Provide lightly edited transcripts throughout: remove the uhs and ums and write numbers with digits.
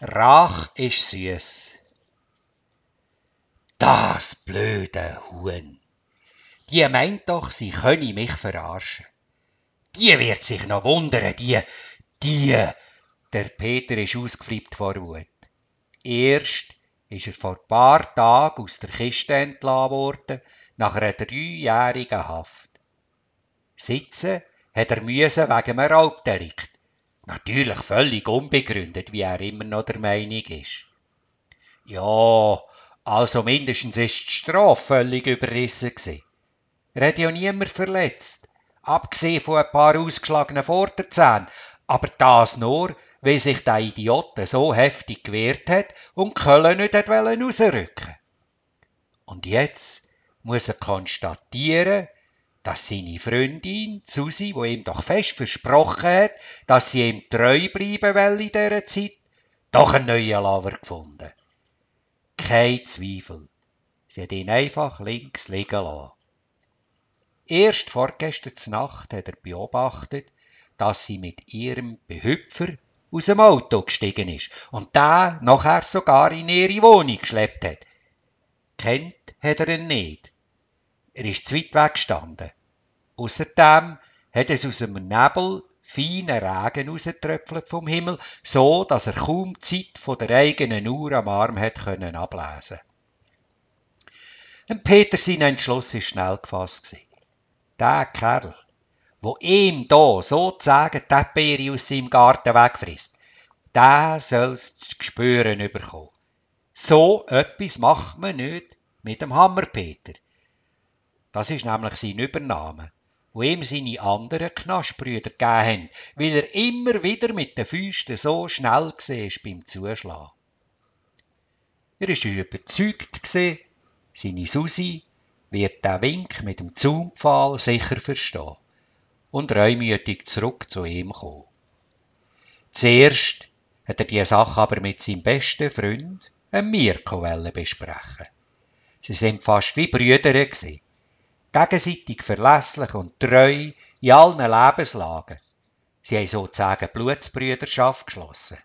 Rach ist süß. Das blöde Huhn. Die meint doch, sie könne mich verarschen. Die wird sich noch wundern, Der Peter ist ausgeflippt vor Wut. Erst ist er vor ein paar Tagen aus der Kiste entlassen worden, nach einer 3-jährigen Haft. Sitzen hat er müssen wegen einem Raubdelikt. Natürlich völlig unbegründet, wie er immer noch der Meinung ist. Ja, also mindestens ist die Strafe völlig überrissen gewesen. Er hat ja niemand verletzt, abgesehen von ein paar ausgeschlagenen Vorderzähnen, aber das nur, weil sich der Idiot so heftig gewehrt hat und die Kölle nicht rausrücken. Und jetzt muss er konstatieren, dass seine Freundin, Susi, die ihm doch fest versprochen hat, dass sie ihm treu bleiben will in dieser Zeit, doch einen neuen Lover gefunden. Kein Zweifel. Sie hat ihn einfach links liegen lassen. Erst vorgestern Nacht hat er beobachtet, dass sie mit ihrem Behüpfer aus dem Auto gestiegen ist und der nachher sogar in ihre Wohnung geschleppt hat. Kennt hat er ihn nicht. Er ist zu weit weg gestanden. Außerdem hat es aus dem Nebel feinen Regen rausgetröpfelt vom Himmel, so dass er kaum die Zeit von der eigenen Uhr am Arm hat können ablesen. Peter sein Entschluss war schnell gefasst. Der Kerl, wo ihm da sozusagen die Erdbeere aus seinem Garten wegfrisst, der soll's zu spüren bekommen. So etwas macht man nicht mit dem Hammerpeter. Das ist nämlich sein Übername, wo ihm seine anderen Knastbrüder gegeben haben, weil er immer wieder mit den Füßen so schnell war beim Zuschlagen. Er war überzeugt, seine Susi wird den Wink mit dem Zaumpfahl sicher verstehen und reumütig zurück zu ihm kommen. Zuerst hat er die Sache aber mit seinem besten Freund, Mirko, besprechen. Sie sind fast wie Brüder gewesen. Gegenseitig verlässlich und treu in allen Lebenslagen. Sie haben sozusagen Blutsbrüderschaft geschlossen.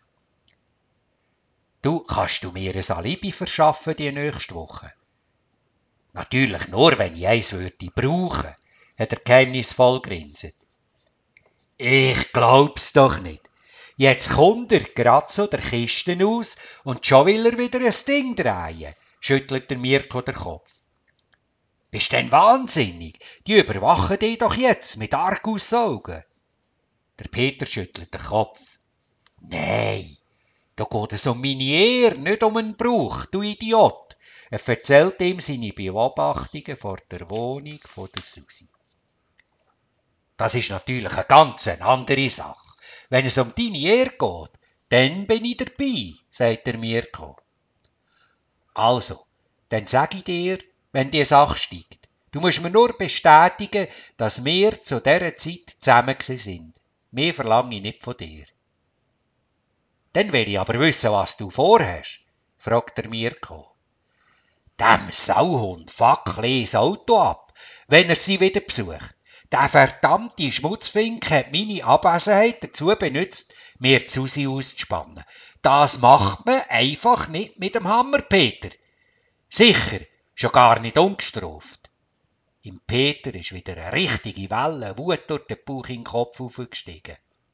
Kannst du mir ein Alibi verschaffen die nächste Woche? Natürlich nur, wenn ich eins würde brauchen, hat er geheimnisvoll grinset. Ich glaub's doch nicht. Jetzt kommt er grad so der Kiste aus und schon will er wieder ein Ding drehen, schüttelt der Mirko den Kopf. Bist denn wahnsinnig? Die überwachen dich doch jetzt mit Argusaugen. Der Peter schüttelt den Kopf. Nein, da geht es um meine Ehre, nicht um einen Brauch, du Idiot. Er erzählt ihm seine Beobachtungen vor der Wohnung von der Susi. Das ist natürlich eine ganz andere Sache. Wenn es um deine Ehre geht, dann bin ich dabei, sagt der Mirko. Also, dann sag ich dir, wenn die Sache steigt. Du musst mir nur bestätigen, dass wir zu dieser Zeit zusammen sind. Mehr verlange ich nicht von dir. Dann will ich aber wissen, was du vorhast, fragt der Mirko. Dem Sauhund fackle das Auto ab, wenn er sie wieder besucht. Der verdammte Schmutzfink hat meine Abwesenheit dazu benutzt, mir die Susi auszuspannen. Das macht man einfach nicht mit dem Hammerpeter. Sicher, schon gar nicht ungestraft. Im Peter ist wieder eine richtige Welle Wut durch den Bauch in den Kopf aufgestiegen.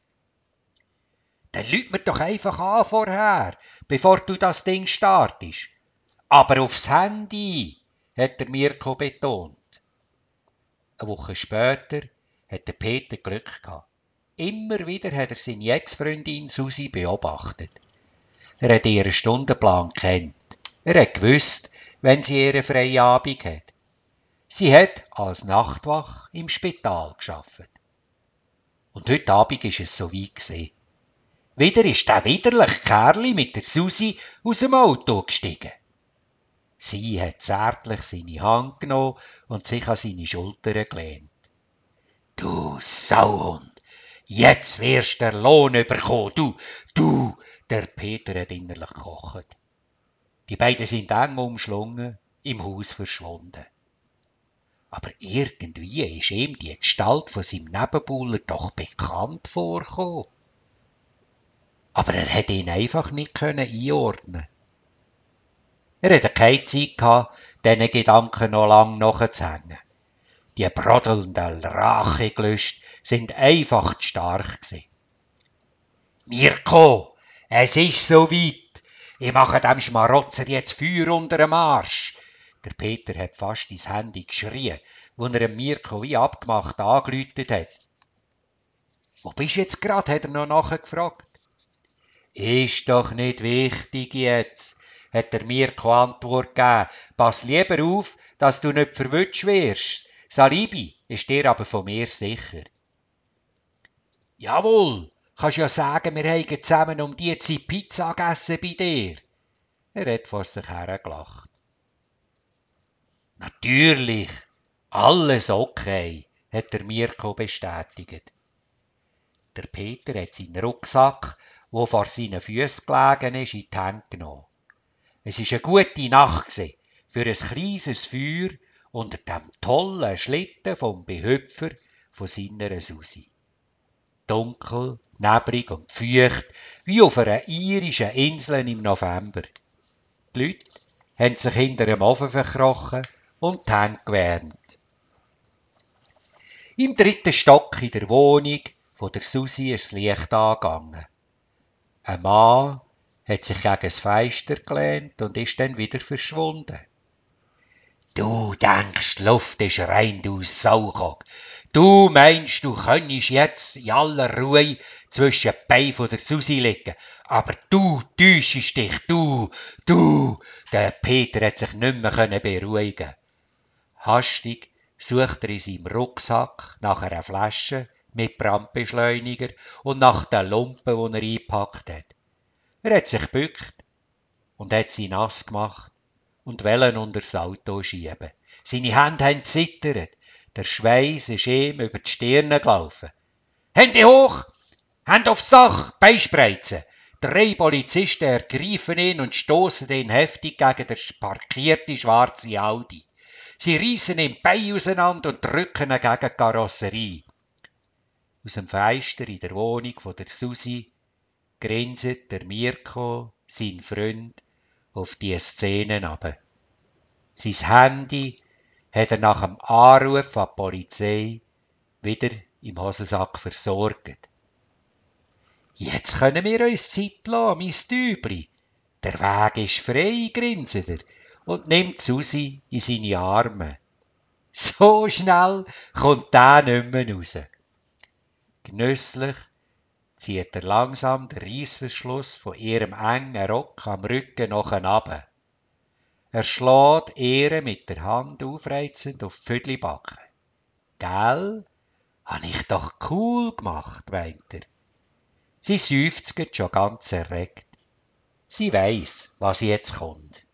Dann lüt mir doch einfach an vorher, bevor du das Ding startest. Aber aufs Handy, hat der Mirko betont. Eine Woche später hat der Peter Glück gehabt. Immer wieder hat er seine Ex-Freundin Susi beobachtet. Er hat ihren Stundenplan gekannt. Er hat gewusst, wenn sie ihren freien Abend hat. Sie hat als Nachtwach im Spital gearbeitet. Und heute Abend ist es so weit gewesen. Wieder ist der widerliche Kerli mit der Susi aus dem Auto gestiegen. Sie hat zärtlich seine Hand genommen und sich an seine Schulter gelehnt. Du Sauhund, jetzt wirst du den Lohn bekommen, du, der Peter hat innerlich gekocht. Die beiden sind eng umschlungen, im Haus verschwunden. Aber irgendwie ist ihm die Gestalt von seinem Nebenbuhler doch bekannt vorgekommen. Aber er hat ihn einfach nicht einordnen. Er hatte keine Zeit gehabt, diesen Gedanken noch lang nachzuhängen. Die brodelnden Rachegelüste sind einfach zu stark gewesen. Mirko, es ist so weit. Ich mache dem Schmarotzer jetzt Feuer unter dem Arsch. Der Peter hat fast ins Handy geschrien, wo er Mirko wie abgemacht angeläutet hat. Wo bist du jetzt grad? Hat er noch nachgefragt. Ist doch nicht wichtig jetzt, hat der Mirko Antwort gegeben. Pass lieber auf, dass du nicht verwünscht wirst. Salibi ist dir aber von mir sicher. Jawohl, kannst ja sagen, wir haben zusammen um die Zeit Pizza gegessen bei dir. Er hat vor sich hergelacht. Natürlich, alles okay, hat der Mirko bestätigt. Der Peter hat seinen Rucksack, der vor seinen Füßen gelegen ist, in die Hände genommen. Es war eine gute Nacht für ein kleines Feuer unter dem tollen Schlitten vom Behüpfer von seiner Susi. Dunkel, neblig und feucht, wie auf einer irischen Insel im November. Die Leute haben sich hinter dem Ofen verkrochen und die Hände gewärmt. Im 3. Stock in der Wohnung von der Susi ist das Licht angegangen. Ein Mann hat sich gegen das Fenster gelehnt und ist dann wieder verschwunden. Du denkst, die Luft ist rein, du Saukock. Du meinst, du könntest jetzt in aller Ruhe zwischen den Beinen von der Susi liegen. Aber du täuschst dich, du. Der Peter hat sich nicht mehr beruhigen. Hastig sucht er in seinem Rucksack nach einer Flasche mit Brandbeschleuniger und nach den Lumpen, die er eingepackt hat. Er hat sich gebückt und hat sie nass gemacht und wollte unter das Auto schieben. Seine Hände haben zittert. Der Schweiß ist ihm über die Stirne gelaufen. Hände hoch! Hände aufs Dach! Beispreizen! 3 Polizisten ergreifen ihn und stoßen ihn heftig gegen den parkierten schwarzen Audi. Sie reissen ihm die Beine auseinander und drücken ihn gegen die Karosserie. Aus dem Fenster in der Wohnung von der Susi grinset der Mirko, sein Freund, auf die Szenen ab. Sein Handy hat er nach dem Anruf an die Polizei wieder im Hosensack versorgt. Jetzt können wir uns Zeit lassen, mein Tübli. Der Weg ist frei, grinset er und nimmt Susi in seine Arme. So schnell kommt der nicht mehr raus. Genüsslich zieht er langsam den Reissverschluss von ihrem engen Rock am Rücken nachher ab. Er schlägt ihr mit der Hand aufreizend auf die Vödlibacke. Gell? Hab ich doch cool gemacht, weint er. Sie seufzt schon ganz erregt. Sie weiss, was jetzt kommt.